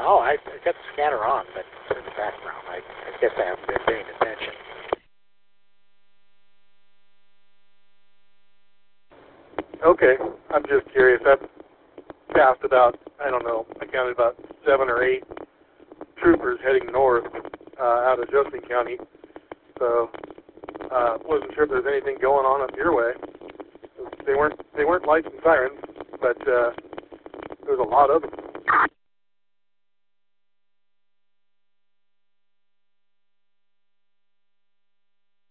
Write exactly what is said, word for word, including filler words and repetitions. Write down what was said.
Oh, I, I got the scanner on, but it's in the background. I, I guess I haven't been paying attention. Okay, I'm just curious. I've passed about, I don't know, I counted about seven or eight troopers heading north uh, out of Judson County. So, uh, wasn't sure if there's anything going on up your way. They weren't they weren't lights and sirens, but uh, there was a lot of them.